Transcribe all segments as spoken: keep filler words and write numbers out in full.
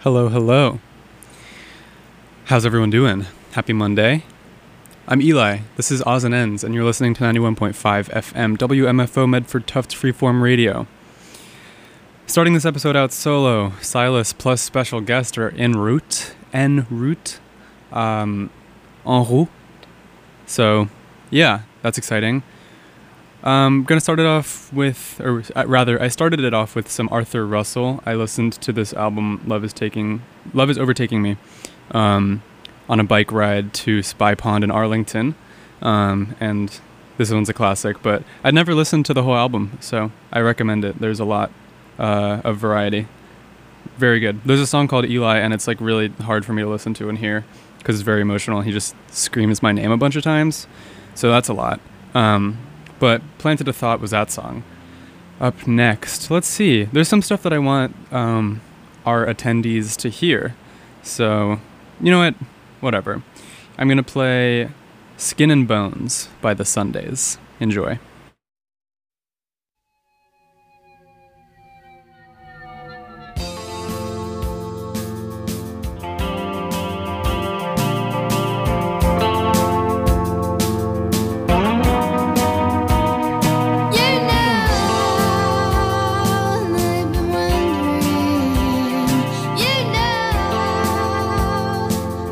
Hello, hello. How's everyone doing? Happy Monday. I'm Eli. This is Odds and Ends, and you're listening to ninety-one point five F M W M F O Medford Tufts Freeform Radio. Starting this episode out solo, Silas plus special guest are en route, en route, um, en route. So, yeah, that's exciting. I'm going to start it off with, or rather, I started it off with some Arthur Russell. I listened to this album, Love is Taking, Love is Overtaking Me, um, on a bike ride to Spy Pond in Arlington. Um, and this one's a classic, but I'd never listened to the whole album, so I recommend it. There's a lot uh, of variety. Very good. There's a song called Eli, and it's like really hard for me to listen to and hear because it's very emotional. He just screams my name a bunch of times, so that's a lot. Um, But Planted a Thought was that song. Up next, let's see. There's some stuff that I want um, our attendees to hear. So, you know what? Whatever. I'm going to play Skin and Bones by the Sundays. Enjoy.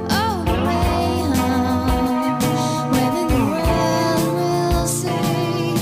Whether the world will say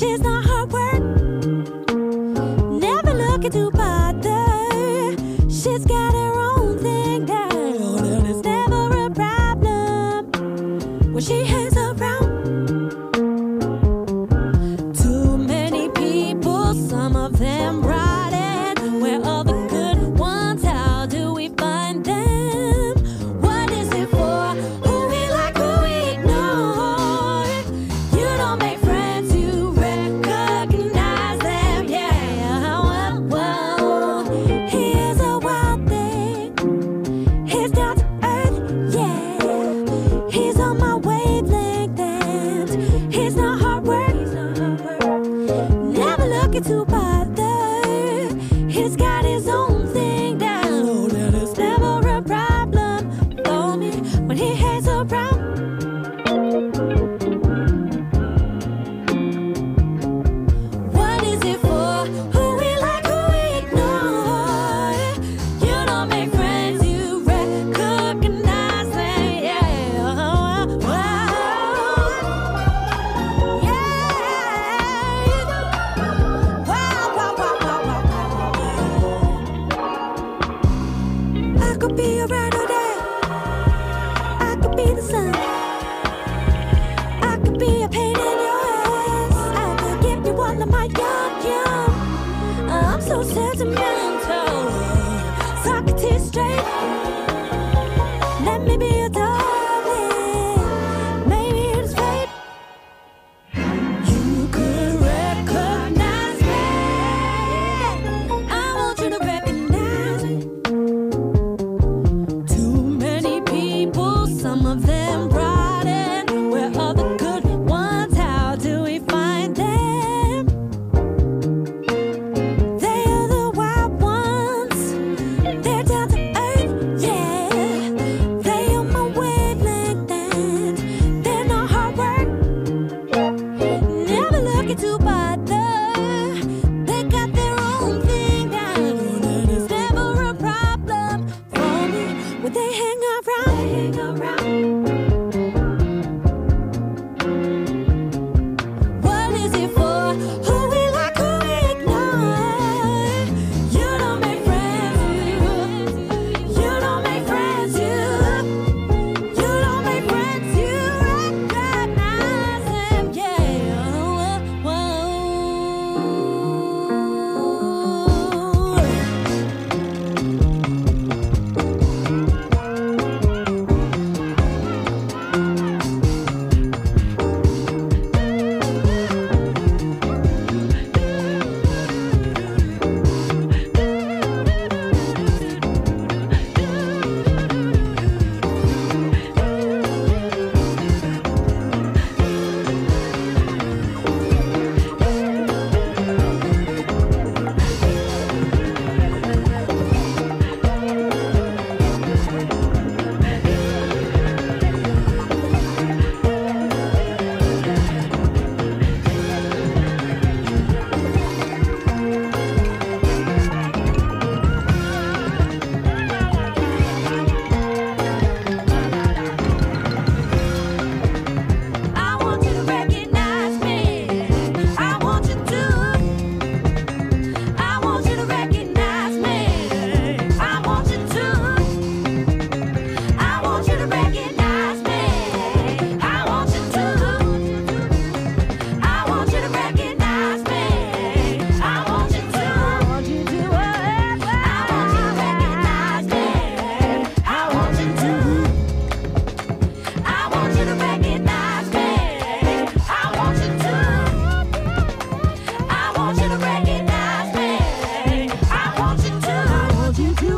She's not hard work, never looking to bother. She's got her own thing down, and it's never a problem when she hangs around. Too many people, some of them rotten. Where are the good ones? How do we find them? What is it for? Who we like, who we ignore? You don't make friends, you recognize them. Yeah, well, well. He is a wild thing. He's down to earth, yeah. He's on my wavelength, and he's not hard work. Never looking to bother. He's got his own thing down, and it's never a problem for me when he hangs around. What is it for? Who we like, who we ignore? You don't make friends, you recognize them. Yeah, wow, yeah. Wow, wow, wow, wow, wow. I could be a right or day. I could be the sun. I could be a pain in your ass. I could give you all of my yum yum. I'm so sentimental. Socrates straight. Let me be your darling. Maybe it's fate. You could recognize me. I want you to recognize me. Too many people, some of them rotten. Where are the good ones? How do we find them? They are the wild ones. They're down to earth, yeah. They on my wavelength, and they're not hard work. Never looking to bother. They got their own thing down, and it's never a problem for me when they hang around. Hang around. What is it for? Who we like, who we ignore? You don't make friends, you. You don't make friends, you. You don't make friends, you recognize them. Yeah, whoa, whoa. I want you to recognize me. I want you to. I want you to recognize me. I want you to. I want you to recognize me. I want you to. I want you to recognize me. I want you to. I want you to. I want you to recognize me. I want you to. I want you to recognize me. I want you to. I want you to recognize me. I want you to. I want you to.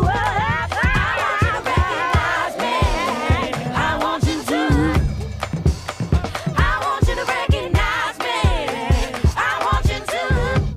I want you to recognize me. I want you to. I want you to recognize me. I want you to.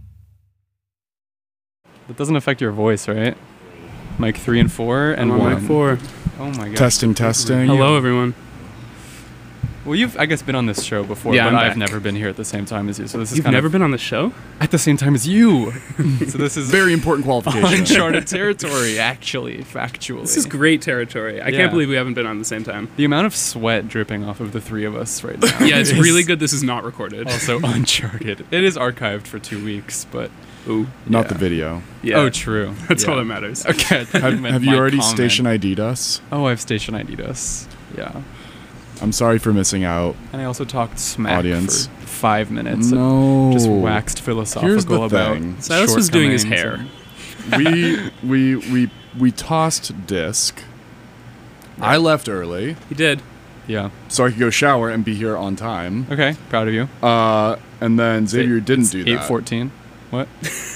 That doesn't affect your voice, right? Mic three and four and I'm on one. mic four. Oh my god. Testing, testing. Hello, everyone. Well, you've, I guess, been on this show before, Yeah, but I'm I've back. never been here at the same time as you, so this is You've kind never of been on the show? at the same time as you. So this is Very important qualification. uncharted territory, actually, factually. This is great territory. I Yeah. can't believe we haven't been on the same time. The amount of sweat dripping off of the three of us right now. Yeah, it's is really good this is not recorded. Also uncharted. It is archived for two weeks, but Ooh. Not Yeah. the video. Yeah. oh, true. That's Yeah. all that matters. Okay. Have, have you already station I D'd us? Oh, I've station I D'd us. Yeah. I'm sorry for missing out. And I also talked smack Audience. for five minutes. and No. Just waxed philosophical Here's the about. thing. Silas was doing his shortcomings hair. and- we we we we tossed disc. I left early He did. Yeah. so I could go shower and be here on time. Okay. Proud of you. Uh, and then Xavier didn't do Eight that. fourteen. What?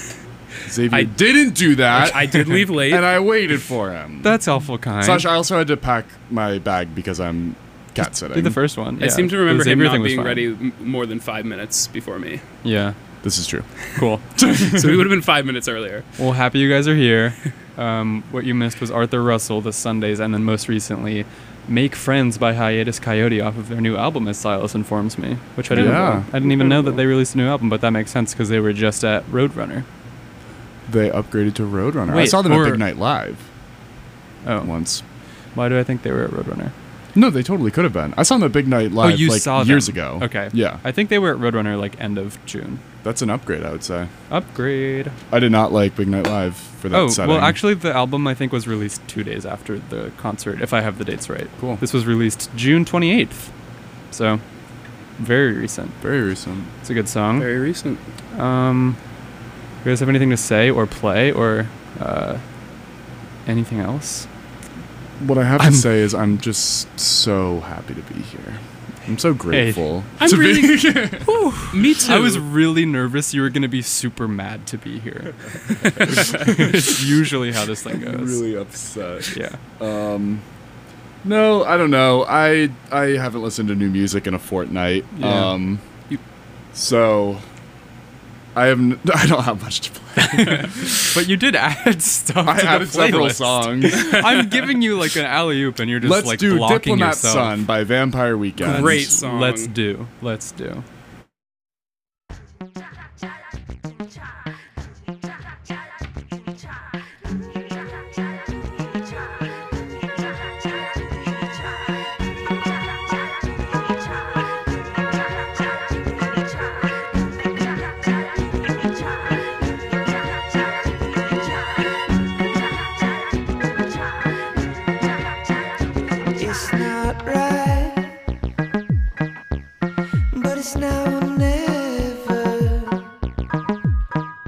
Xavier I- didn't do that. I did leave late. and I waited for him. That's awful kind. Slash, I also had to pack my bag because I'm cat sitting. Did the first one. I yeah. seem to The remember him Xavier not thing was being fine. ready m- more than five minutes before me. Yeah. This is true. Cool. So he would have been five minutes earlier. Well, happy you guys are here. Um, what you missed was Arthur Russell, the Sundays, and then most recently, Make Friends by Hiatus Coyote off of their new album, as Silas informs me. Which I didn't Yeah. know. I didn't even know that they released a new album, but that makes sense because they were just at Roadrunner. They upgraded to Roadrunner. I Wait, saw them or- at Big Night Live Oh. once. Why do I think they were at Roadrunner? No, they totally could have been. I saw them at Big Night Live oh, you like saw years them. ago. Okay. Yeah, I think they were at Roadrunner like end of June. that's an upgrade, I would say. Upgrade. I did not like Big Night Live for that Oh, setting. well, actually, the album I think was released two days after the concert, if I have the dates right. Cool. This was released June twenty-eighth. So, very recent. Very recent. It's a good song. Very recent. Um, you guys have anything to say or play or uh, anything else? What I have I'm- to say is I'm just so happy to be here. I'm so grateful. I'm to really- be here. Me too. I was really nervous you were going to be super mad to be here. It's usually how this thing goes. really upset. Yeah. Um, no, I don't know. I I haven't listened to new music in a fortnight. Yeah. Um, so I have n- I don't have much to play. But you did add stuff I to added the several playlist. songs. I'm giving you like an alley-oop and you're just Let's like do blocking Diplomat yourself. Son by Vampire Weekend. Great song. Let's do. Let's do. It's not right, but it's now or never.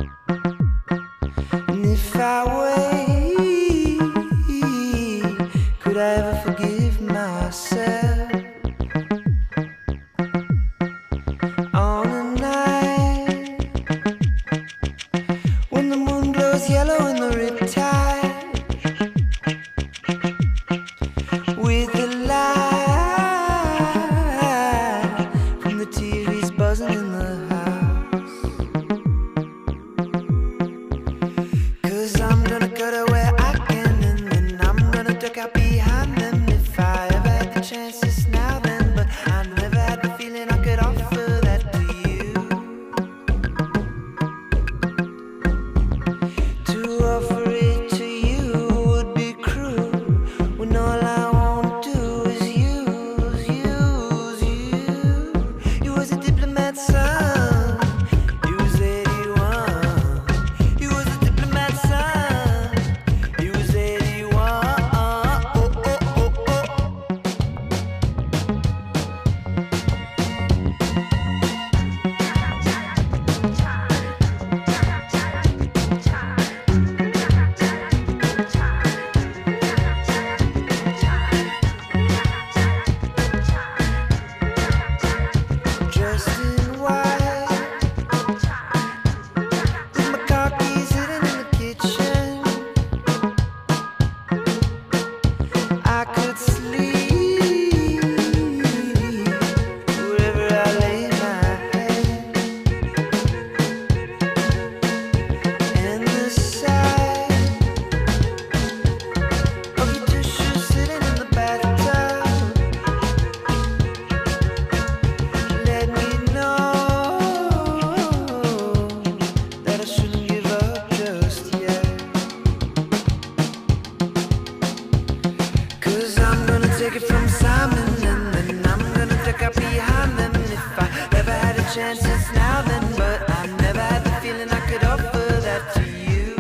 chance since now then, but I never had the feeling I could offer that to you.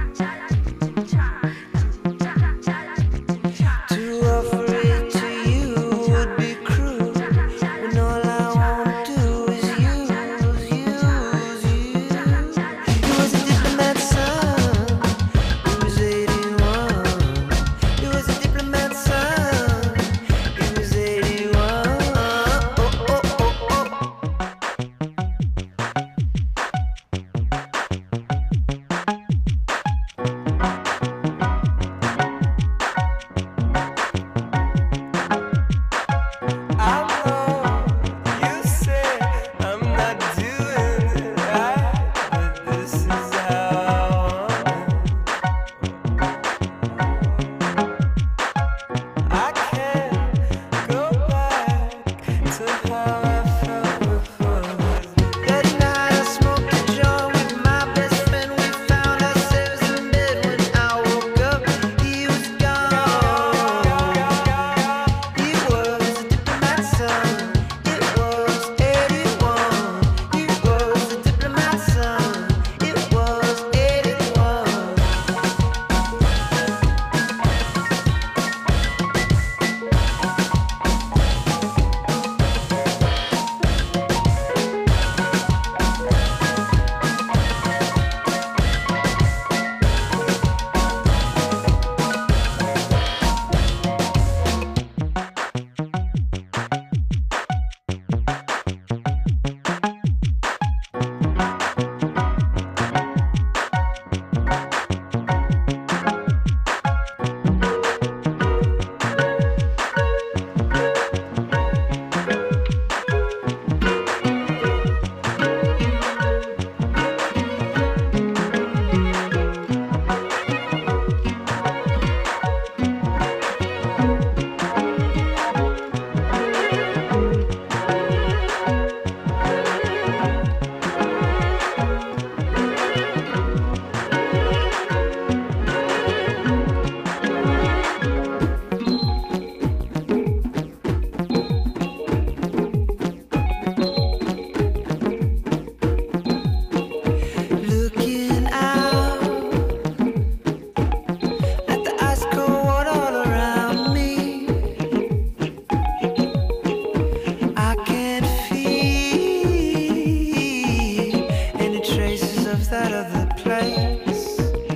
To offer it to you would be cruel, when all I want to do is use, use you. He was a diplomat son, he was eighty-one. He was a diplomat son, he was eighty-one. Oh, oh, oh, oh. I know you say I'm not doing it right, but this is how I want it. I can't go back to how I felt before this. That night I smoked a joint with my best friend. We found ourselves in bed when I woke up. He was gone. He was a diplomat son. It was eighty-one. He was a diplomat son. It was eighty-one. Looking out at the ice cold water all around me, I can't feel any traces of that other place.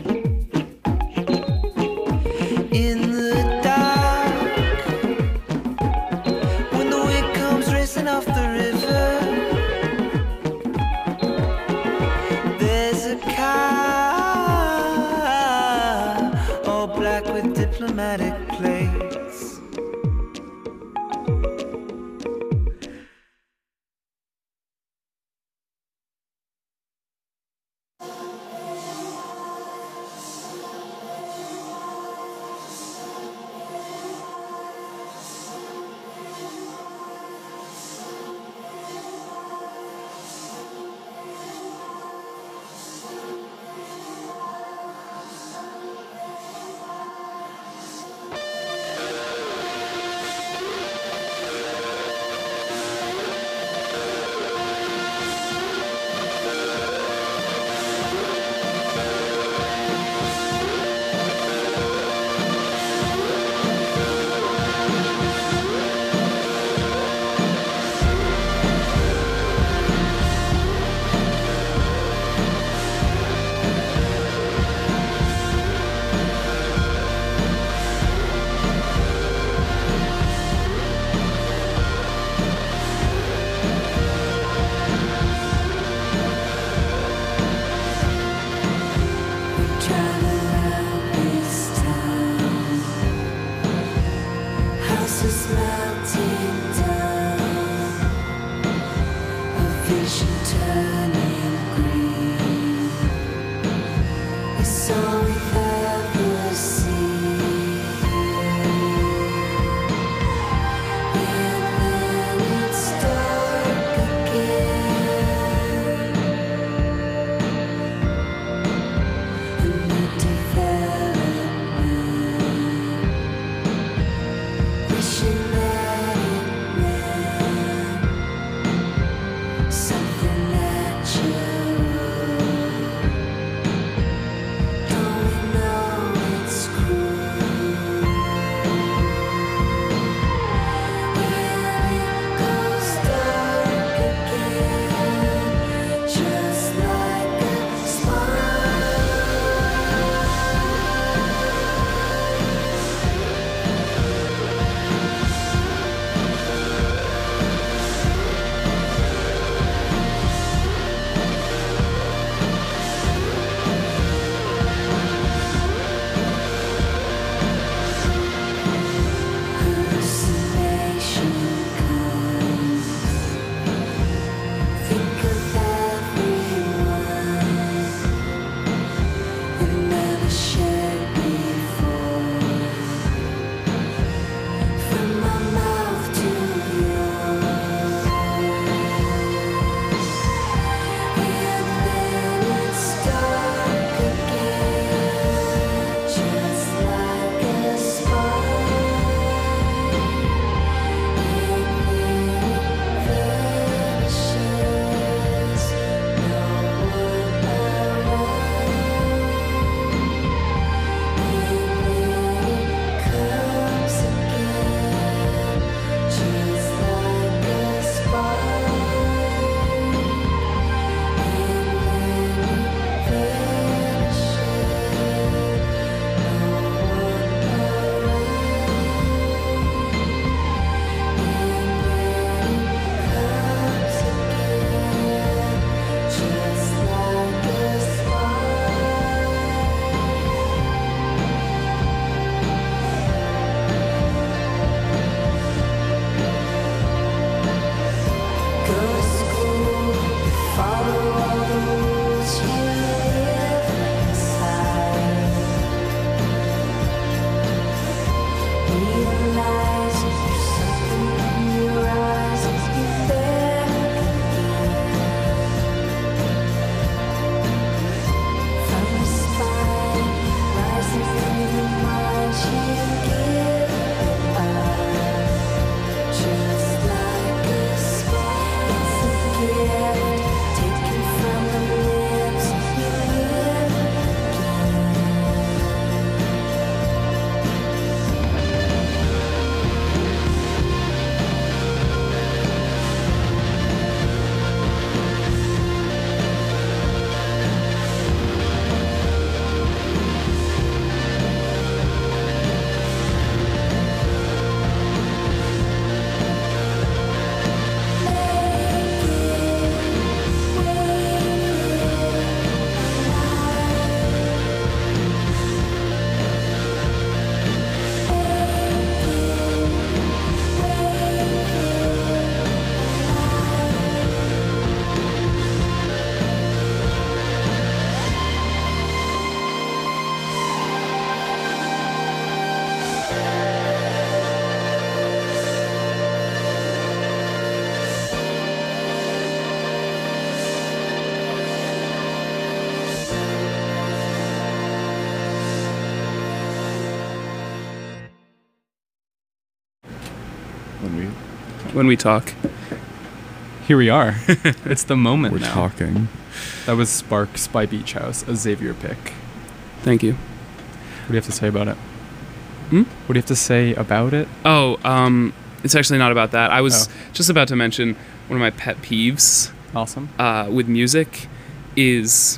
In the dark, when the wind comes racing off the river, there's a car, all black with diplomatic plates. when we When we talk. Here we are. It's the moment we're now. talking. That was Sparks by Beach House, a Xavier pick. Thank you. What do you have to say about it? Hmm? What do you have to say about it? Oh, um, it's actually not about that. I was Oh. just about to mention one of my pet peeves Awesome. uh, with music is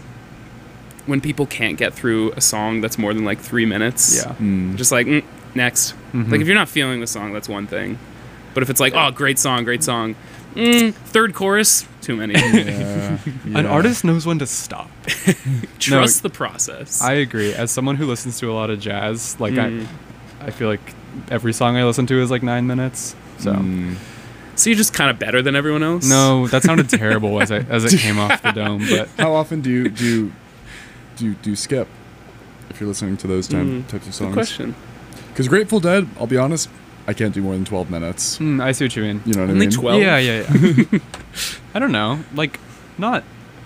when people can't get through a song that's more than like three minutes. Yeah. Mm. Just like, mm, next. Mhm. Like, if you're not feeling the song, that's one thing. But if it's like, oh, great song, great song. Mm, third chorus, too many. Yeah, An yeah. artist knows when to stop. Trust the process. I agree. As someone who listens to a lot of jazz, like Mm. I, I feel like every song I listen to is like nine minutes. So Mm. So you're just kind of better than everyone else? no, that sounded terrible as I as it came off the dome. But How often do you do you, do you, do you skip if you're listening to those time, Mm, types of Good songs? question. Because Grateful Dead, I'll be honest, I can't do more than twelve minutes. mm, I see what you mean. You know what Only I mean? twelve? Yeah, yeah, yeah. I don't know. Like, not.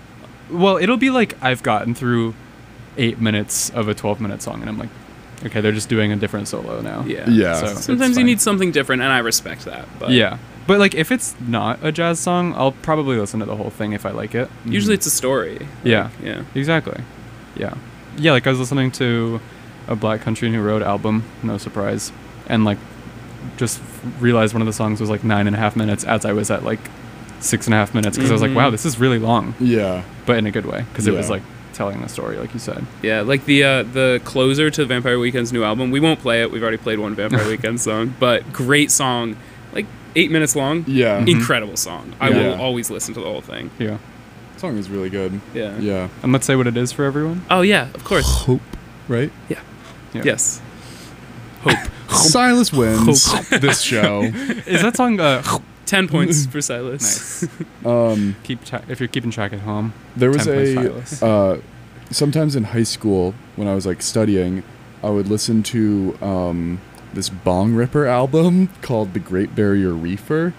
Well, it'll be like I've gotten through eight minutes of a twelve-minute song, and I'm like, okay, they're just doing a different solo now. Yeah. Yeah. So it's Sometimes you fine. need something different, and I respect that. But Yeah, but like if it's not a jazz song, I'll probably listen to the whole thing if I like it. usually it's a story. Yeah. Like, yeah. Exactly. Yeah. Yeah, like I was listening to a Black Country New Road album, no surprise, and like just realized one of the songs was like nine and a half minutes as I was at like six and a half minutes because I was like, Mhm. wow, this is really long, Yeah. but in a good way because it was Yeah. like telling a story, like you said. Yeah, like the uh, the closer to Vampire Weekend's new album. We won't play it. We've already played one Vampire Weekend song, but great song. Like eight minutes long. Yeah. Mhm. Incredible song. I Yeah. will always listen to the whole thing. Yeah. Song is really good. Yeah. Yeah. And let's say what it is for everyone. Oh yeah, of course. Hope, right? Yeah. Yes. Hope. Silas wins this show. Is that song? Uh, Ten points for Silas. nice. Um, Keep tra- if you're keeping track at home. there was ten points, a Silas. uh, sometimes in high school when I was like studying, I would listen to um, this Bong Ripper album called The Great Barrier Reefer.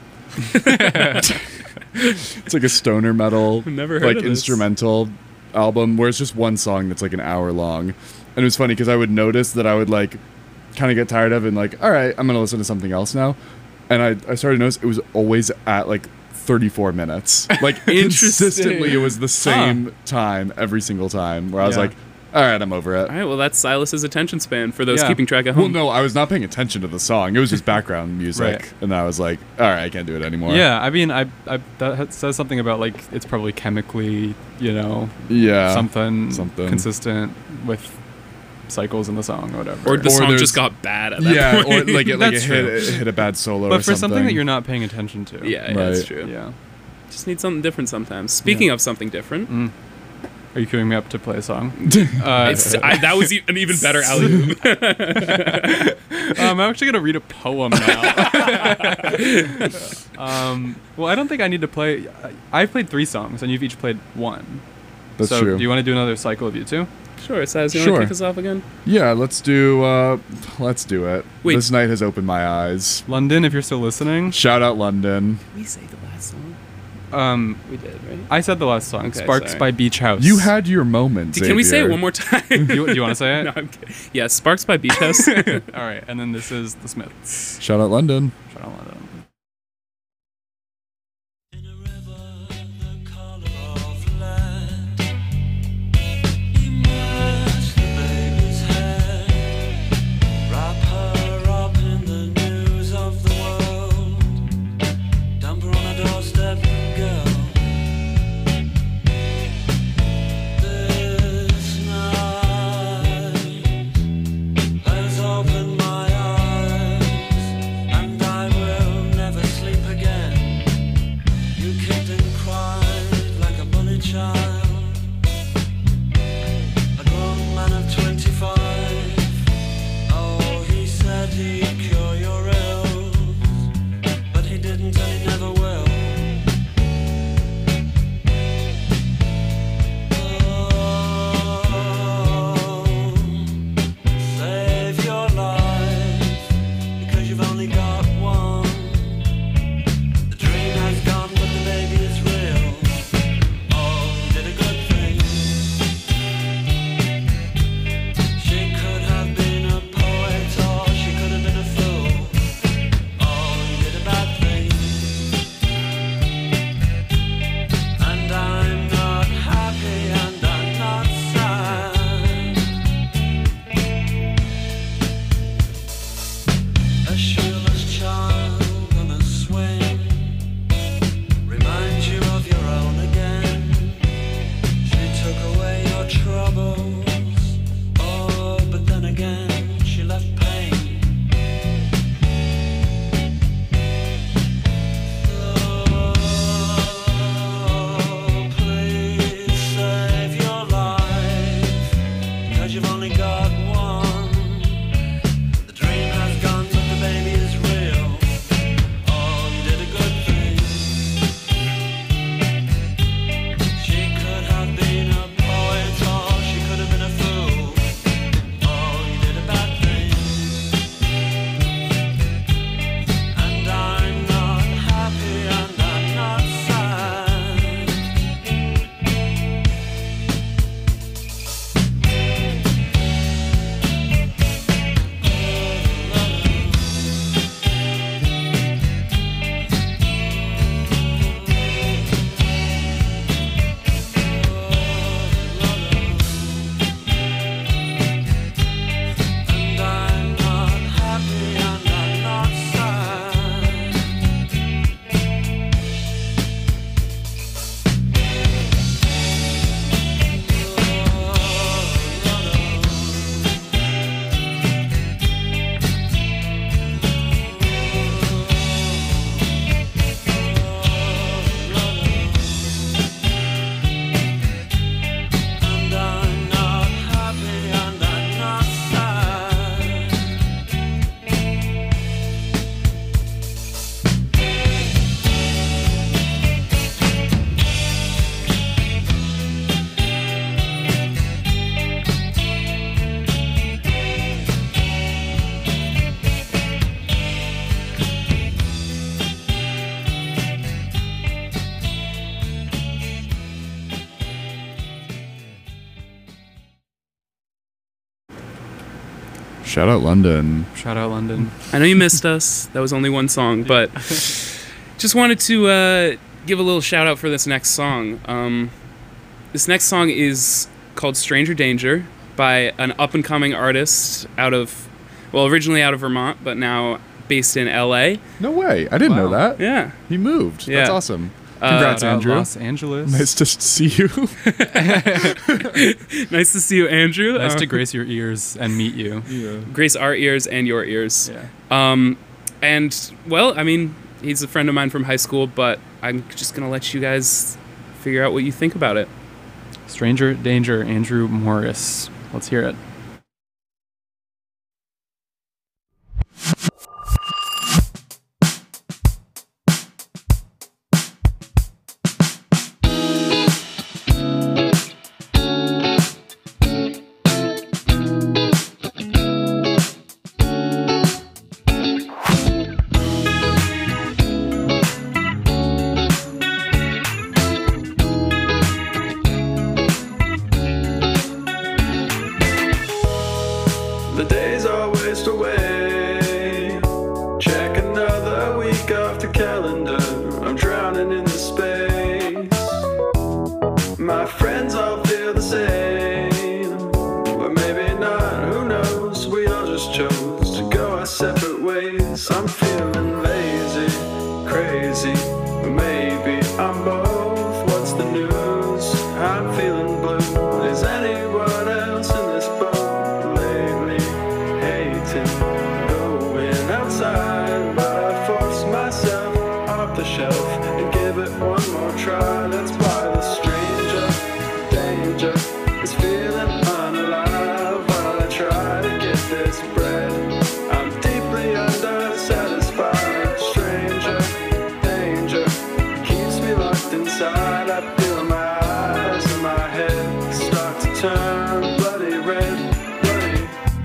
It's like a stoner metal, Never heard like of this. instrumental album where it's just one song that's like an hour long. And it was funny because I would notice that I would like kind of get tired of it and like, all right, I'm gonna listen to something else now. And I, I started to notice it was always at like thirty-four minutes. Like consistently, it was the same time every single time. Where I was Yeah. like, all right, I'm over it. All right. Well, that's Silas's attention span for those Yeah. keeping track at Well, home. no, I was not paying attention to the song. It was just background music, Right. and I was like, all right, I can't do it anymore. Yeah, I mean, I, I that ha- says something about like it's probably chemically, you know, yeah, something, something. consistent with cycles in the song or whatever. Or the Or song there's- just got bad at that yeah, point. or like it, like it That's hit, true. it hit a bad solo. but or for something. something that you're not paying attention to. yeah, yeah, that's Right. true. Yeah. Just need something different sometimes. Speaking Yeah. of something different, Mm. Are you queuing me up to play a song? Uh, it's, I, that was e- an even better alley-oop. um, I'm actually gonna read a poem now. um, well, I don't think I need to play. I- I've played three songs, and you've each played one. That's so true. do you want to do another cycle of you two? Sure, Silas, you want Sure. to kick us off again? Yeah, let's do. Uh, let's do it. Wait. This night has opened my eyes. London, if you're still listening. Shout out London. We say the last song. Um, We did, right? I said the last song. Okay, Sparks sorry. by Beach House. You had your moment. Can we say it Xavier. one more time? Do you, do you want to say it? No, I'm kidding. Yeah, Sparks by Beach House. All right, and then this is the Smiths. Shout out London. Shout out London. In a river the color of lead, immerse the baby's head, wrap her up in the news of the world, dump her on a doorstep, girl. This night has opened my eyes, and I will Shout out London. Shout out London. I know you missed us. That was only one song, but just wanted to uh, give a little shout out for this next song. Um, this next song is called Stranger Danger by an up-and-coming artist out of, well, originally out of Vermont, but now based in L A. No way. I didn't know Wow. that. Yeah. He moved. Yeah. That's awesome. Uh, Congrats, Shout out Andrew. Los Angeles. Nice to see you. Nice to see you, Andrew. Nice Uh, to grace your ears and meet you. yeah. grace our ears and your ears. Yeah. Um, and, well, I mean, he's a friend of mine from high school, but I'm just going to let you guys figure out what you think about it. Stranger Danger, Andrew Morris. Let's hear it. The days are waste away. Check another week off the calendar. I'm drowning in the space. My friends all feel the same, but maybe not. Who knows? We all just chose to go our separate ways. I'm feeling lazy, crazy, but maybe I'm both. What's the news? I'm feeling blue. Is anyone else in this boat lately? Hating going outside, but I force myself off the shelf and give it one more try. That's why the stranger danger is feeling unalive while I try to get this bread. I'm deeply undersatisfied. Stranger danger keeps me locked inside. I feel my eyes and my head start to turn bloody red, bloody.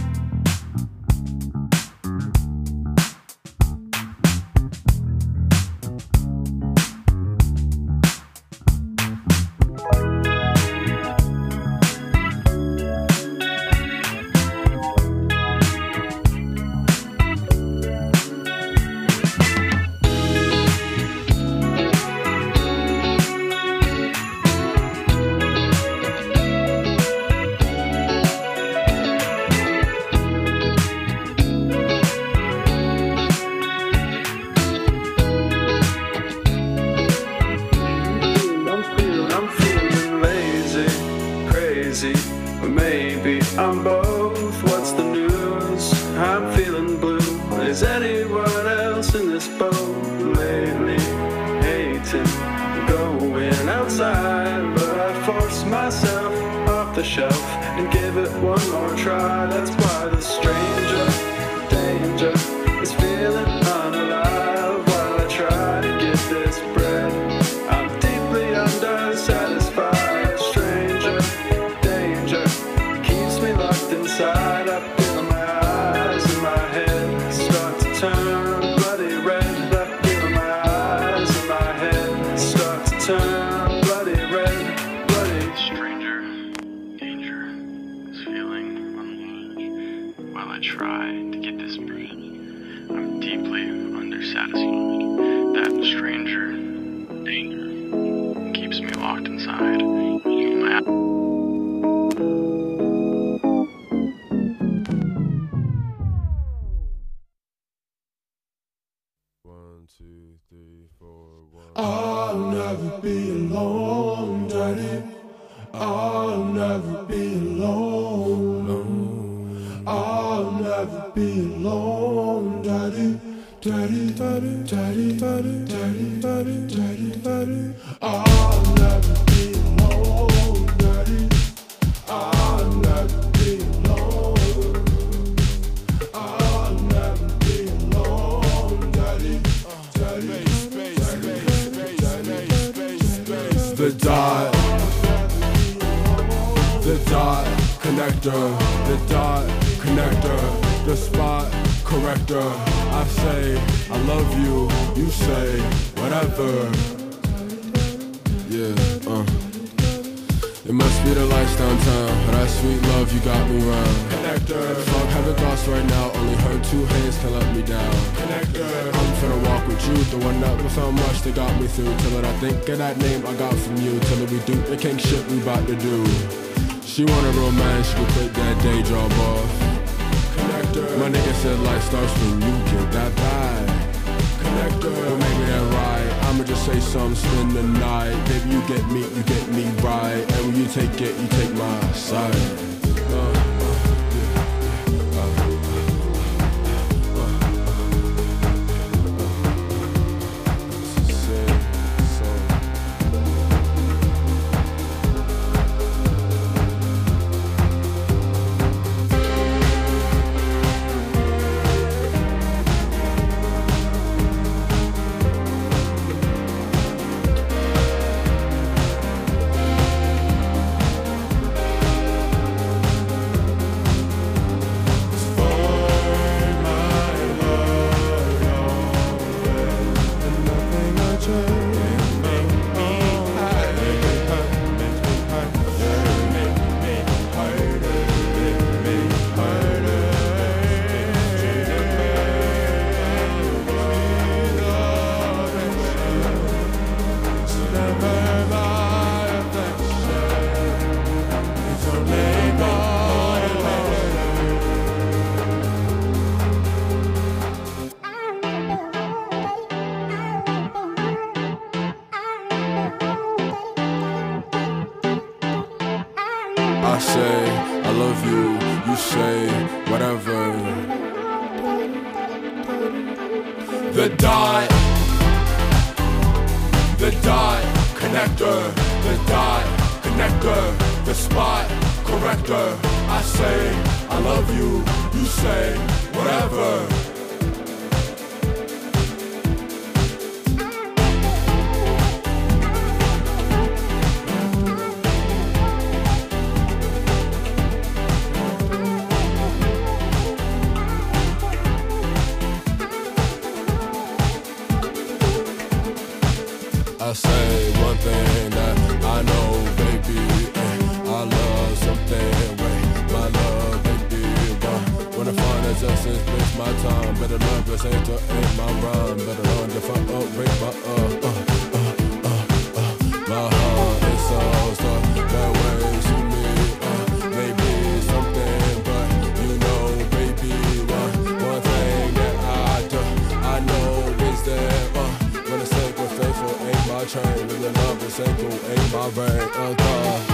I'm feeling, I'm feeling lazy, crazy, but maybe I'm both. What's the news? I'm feeling blue. Is anyone else in this boat lately? Hating going outside, but I force myself off the shelf and give it one more try. That's why the stranger danger is feeling unalive while I try to get this bread. I'm deeply undersatisfied. Stranger danger keeps me locked inside. I feel my eyes and my head start to turn bloody red. I feel my eyes and my head start to turn bloody red, bloody. Stranger danger is feeling unhinged while I try to get this bread. I'm deeply undersatisfied. That stranger danger keeps me locked inside. My One, two, three, four, one. I'll never be alone, Daddy. I'll never be alone. I'll never be alone, Daddy. Daddy, Daddy, Daddy, Daddy, Daddy, Daddy, Daddy, Daddy. I'll never be alone, Daddy. I'll never be alone. I'll never be alone, Daddy. Daddy, the dot, the dot connector, the dot connector, the spot corrector. I say I love you, you say whatever. Yeah, uh. It must be the lights downtown. That sweet love, you got me round. Connector. Fuck having thoughts right now. Only her two hands can let me down. Connector. I'm finna walk with you. The one that was so much that got me through. Till it I think of that name I got from you. Till it we do the king shit we bout to do. She want a romance, she can quit that day job off. Connector. My nigga said life starts when you get that bag. Connector. Well, maybe that right. I'ma just say something, spend the night. Baby, you get me, you get me right. And when you take it, you take my side. Uh. I say, I love you, you say, whatever. The dot, the dot, connector, the dot, connector, the spot, corrector. I say, I love you, you say, whatever. I say one thing that I know, baby, eh, I love something, wait, my love, baby, but when I find that justice, place my time, better love this ain't to ain't my rhyme, better learn to fuck up, break my, uh, uh, uh, uh, uh, my heart is so, so, that way to me, uh, maybe something, but you know, baby, one, one thing that I do, I know is that, uh, when it's sacred, faithful ain't my train. When the love is sacred, ain't my brain. Uh, God.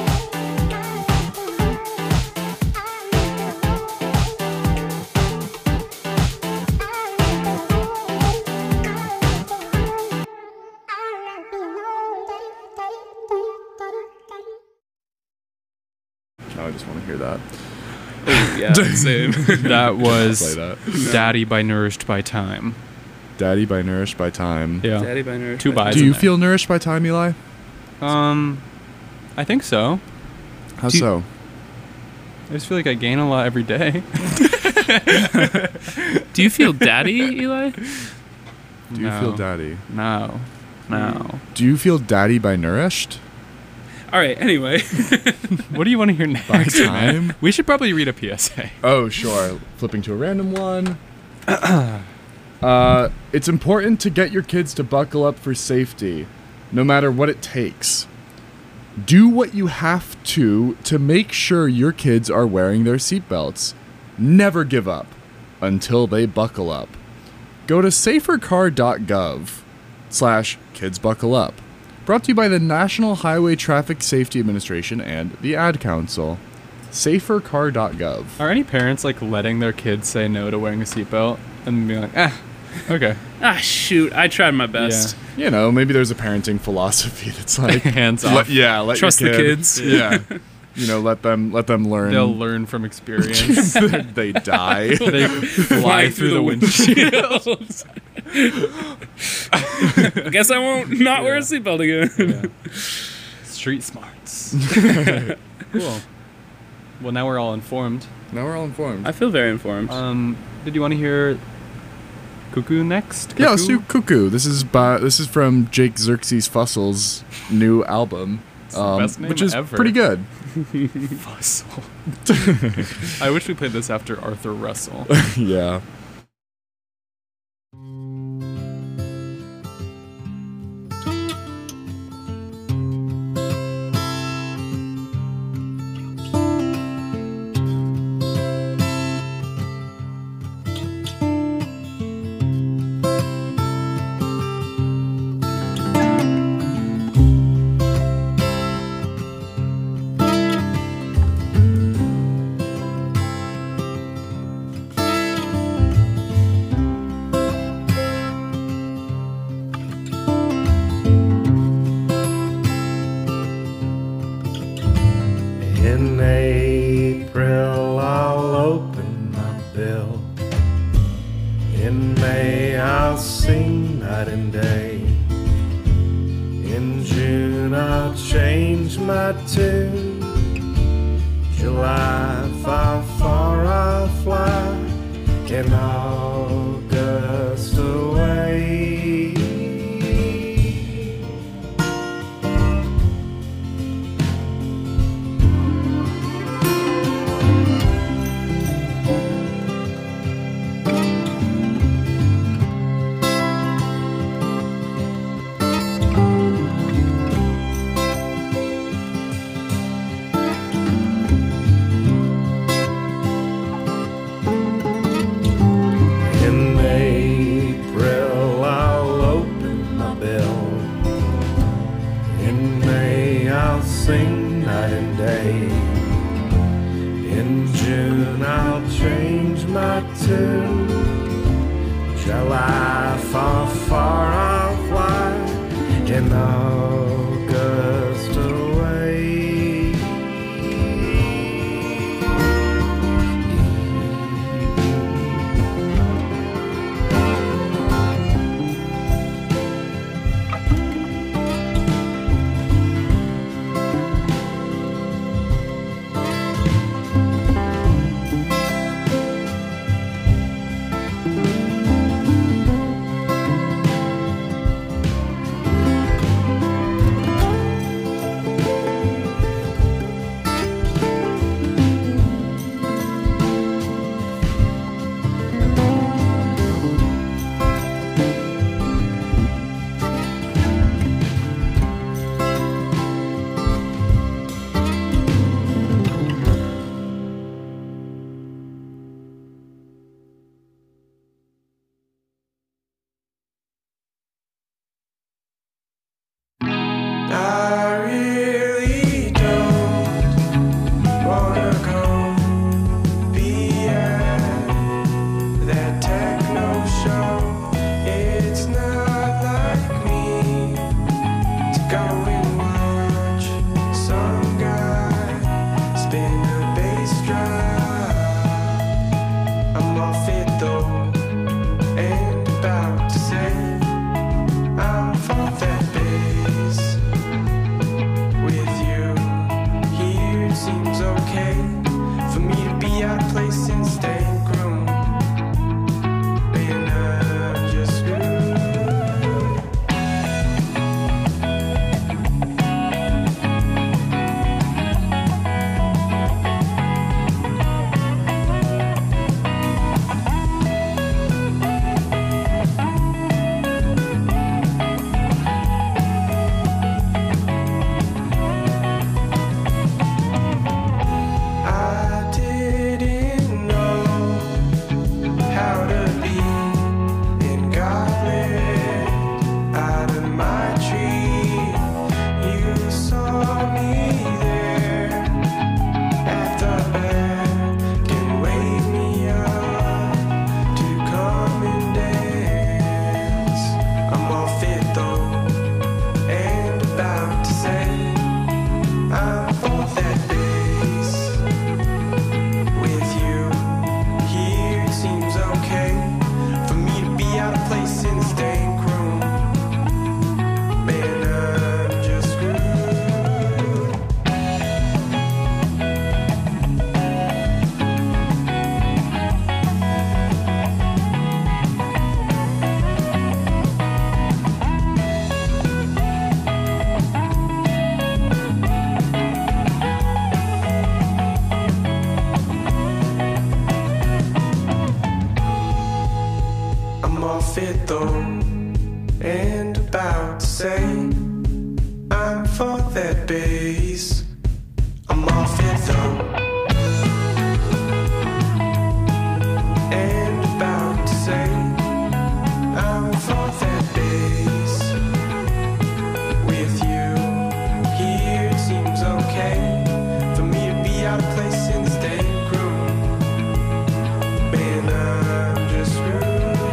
I just want to hear that. Oh, yeah, same. That was Play that. Daddy by Nourished by Time. Daddy by Nourished by Time. Yeah. Daddy by Nerd. Two buys Do in you there. feel nourished by time, Eli? Um, I think so. How Do you- so? I just feel like I gain a lot every day. Do you feel daddy, Eli? Do you No. feel daddy? No. No. Do you feel daddy by nourished? All right, anyway. What do you want to hear next? By man? time? We should probably read a P S A. Oh, sure. Flipping to a random one. uh, it's important to get your kids to buckle up for safety, no matter what it takes. Do what you have to to make sure your kids are wearing their seatbelts. Never give up until they buckle up. Go to safercar.gov slash kids buckle up. Brought to you by the National Highway Traffic Safety Administration and the Ad Council. safercar dot gov. Are any parents like letting their kids say no to wearing a seatbelt and being like, ah, okay, Ah, shoot. I tried my best. You know, maybe there's a parenting philosophy that's like hands off? let- yeah, let Trust your the kid- kids. Yeah, you know, let them let them learn. They'll learn from experience. They die. They fly through the windshield. I guess I won't not wear a seatbelt again. Yeah. Street smarts. Cool. Well, now we're all informed. Now we're all informed. I feel very informed. Um, did you want to hear Cuckoo next? Yeah, let's do Cuckoo. This is by, this is from Jake Xerxes Fussel's new album. um, best name which is ever. pretty good. Fussell. I wish we played this after Arthur Russell. Yeah. In April, I'll open my bill. In May, I'll sing night and day. In June, I'll change my tune. July, far, far, I'll fly. In August, away. In April, I'll open my bill. In May, I'll sing night and day. In June, I'll change my tune. July, far, far, I'll fly. In August, away. off it though, and about to say I'm for that bass. I'm off it though, and about to say I'm for that bass. With you here, it seems okay for me to be out of place in this day room. Man, I'm just screwed.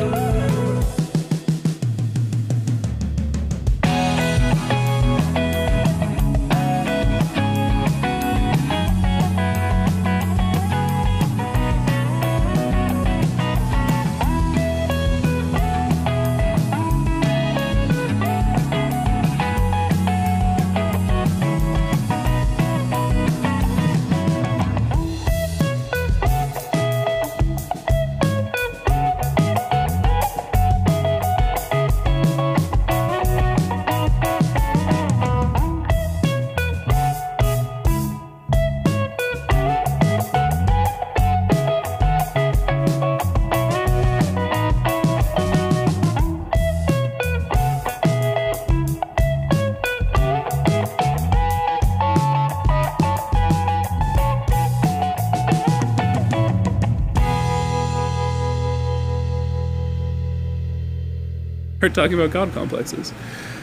Her talking about God complexes.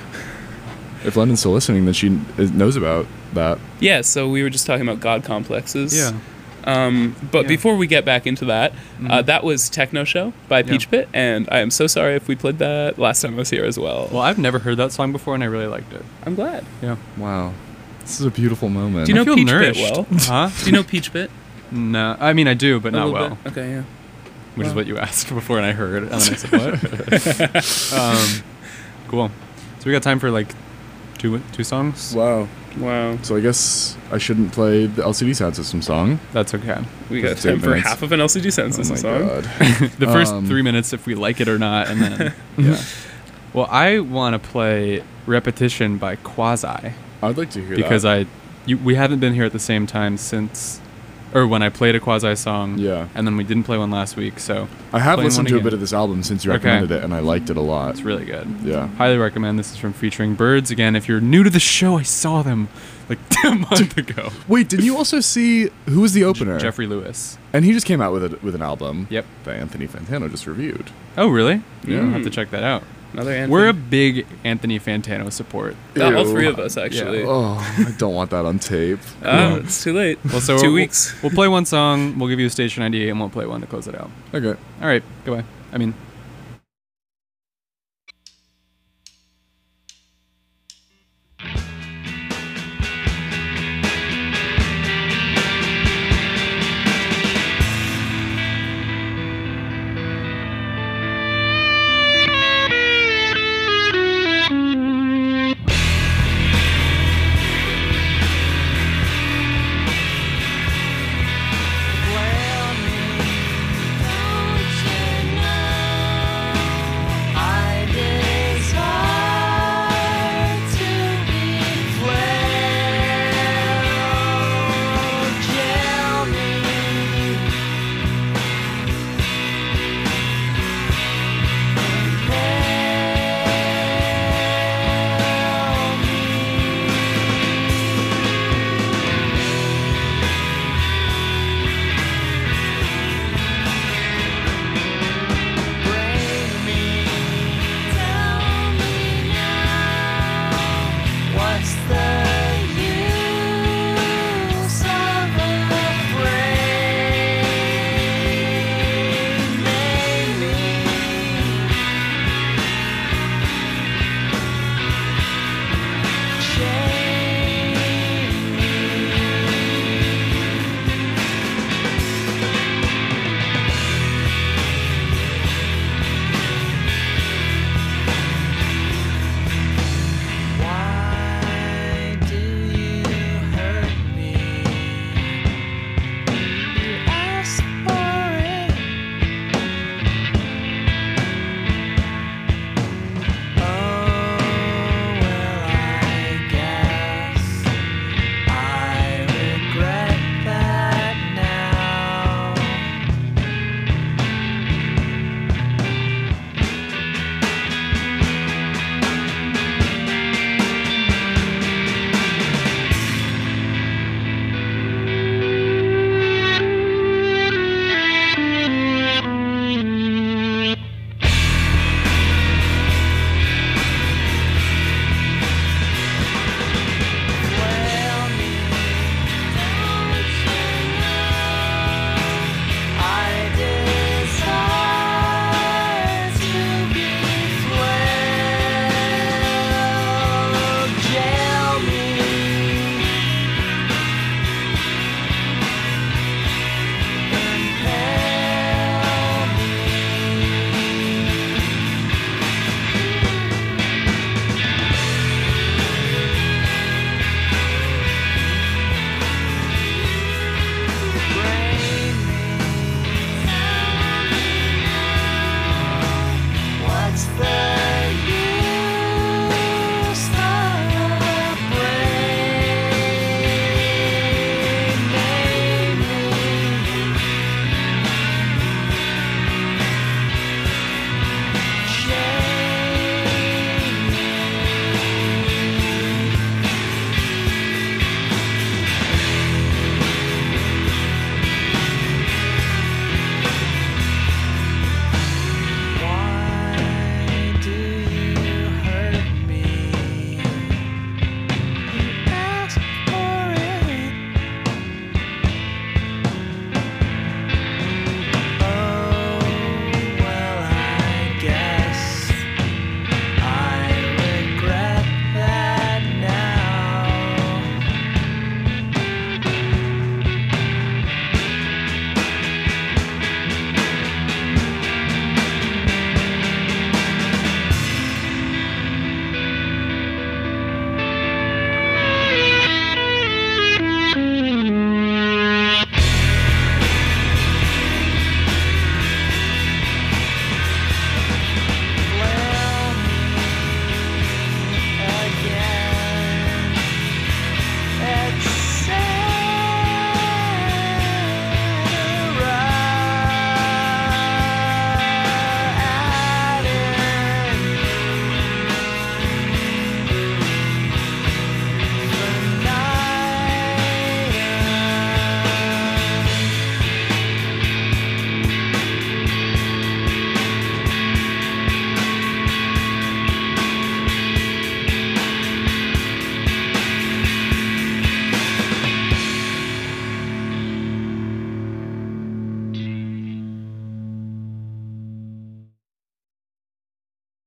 If London's still listening, then she is- knows about that. Yeah, so we were just talking about God complexes. Yeah. Um, but Yeah. before we get back into that, uh, Mhm. that was Techno Show by Yeah. Peach Pit, and I am so sorry if we played that last time I was here as well. Well, I've never heard that song before, and I really liked it. I'm glad. Yeah. Wow. This is a beautiful moment. Do you know I feel Peach nourished. Pit well? Huh? Do you know Peach Pit? No, I mean I do, but A not little well. bit? Okay, yeah. Which is Well. what you asked before, and I heard, and then I said what? um, cool. So we got time for like two two songs. Wow. Wow. So I guess I shouldn't play the L C D Sound System song. That's okay. We got It's eight time for minutes. half of an L C D Sound Oh System my song. god. The first Um, three minutes, if we like it or not, and then yeah. Well, I want to play "Repetition" by Quasi I'd like to hear because that. I, you, we haven't been here at the same time since, or when I played a Quasi song. Yeah. And then we didn't play one last week, so I have playing listened one to a again. bit of this album since you Okay. recommended it, and I liked it a lot. it's really good. Yeah. Highly recommend. This is from Featuring Birds. Again, if you're new to the show, I saw them like a month ago. Wait, did you also see who was the opener? Jeffrey Lewis. And he just came out with a, with an album. Yep. That Anthony Fantano just reviewed. Oh, really? Yeah. I'll have to check that out. Another Anthony. We're a big Anthony Fantano support. Uh, all Ew. three of us, actually. Oh, I don't want that on tape. Uh, it's too late. Well, so two we'll- weeks. We'll play one song. We'll give you a station I D, and we'll play one to close it out. Okay. All right. Goodbye. I mean. Well, don't you know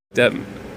Dep-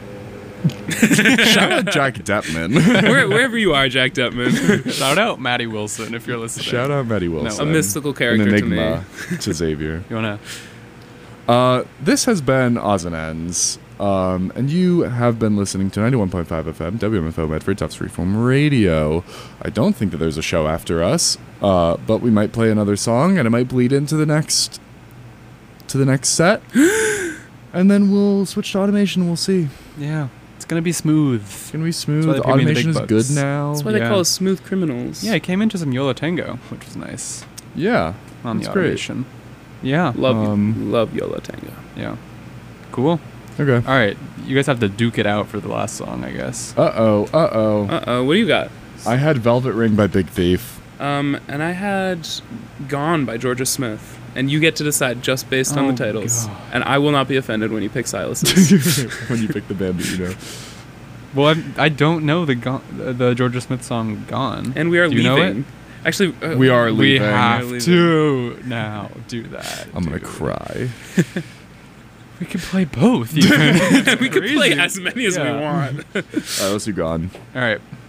Shout out Jack Deppman. Where, wherever you are, Jack Deppman. Shout out Maddie Wilson if you're listening. Shout out Maddie Wilson. A mystical An character to me. enigma to Xavier. You wanna? Uh, this has been Odds and Ends, um, and you have been listening to ninety-one point five F M, W M F O Medford, Tufts Freeform Radio. I don't think that there's a show after us, uh, but we might play another song, and it might bleed into the next, to the next set, and then we'll switch to automation. And we'll see. Yeah, it's gonna be smooth. It's gonna be That's why smooth. they pay me the Automation big is good bucks. now. That's why Yeah. they call us smooth criminals. Yeah, I came into some Yola Tango, which was nice Yeah, on that's the great. automation. Yeah, Love, Um, love Yola Tango. yeah, cool. Okay. All right, you guys have to duke it out for the last song, I guess. Uh oh. Uh oh. Uh oh, what do you got? I had Velvet Ring by Big Thief. Um, and I had Gone by Georgia Smith. And you get to decide just based on Oh, the titles. God. And I will not be offended when you pick Silas's. When you pick the band that you know. Well, I'm, I don't know the Gon- the Georgia Smith song "Gone." And we are Do you know leaving. it? Actually, uh, We are We leaving. have We're to now do that. I'm gonna dude. cry. We could play both. Even. It's we could play crazy. as many as Yeah. we want. All right, let's do Gone. All right.